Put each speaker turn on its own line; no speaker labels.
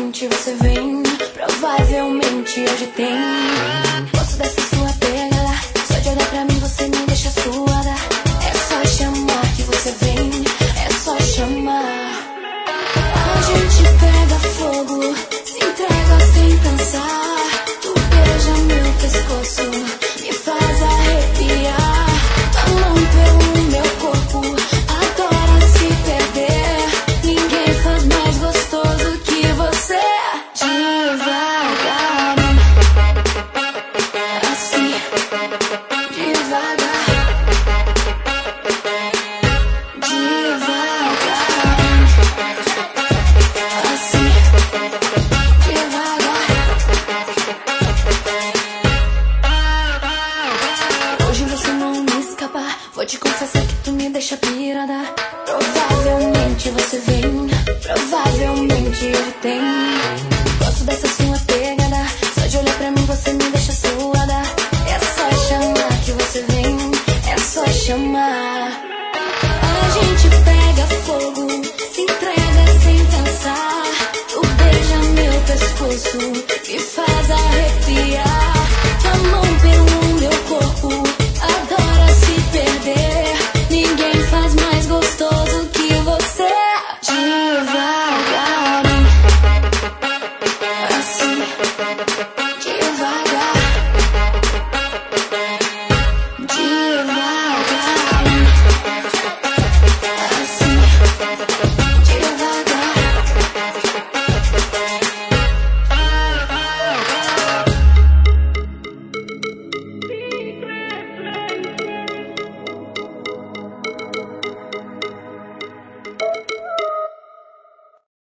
Provavelmente você vem, provavelmente hoje tem. Gosto dessa sua pegada, só de olhar pra mim você me deixa suada. É só chamar que você vem, é só chamar. A gente pega fogo, se entrega sem pensar. Tu beija meu pescoço, me faz arrepiar. A mão pelo meu corpo, adora se perder. Ninguém faz mais gostoso que você. Devagar, assim, devagar, devagar, assim, devagar. Hoje você não me escapa, vou te confessar que tu me deixa pirada. Provavelmente você vem, provavelmente ele tem.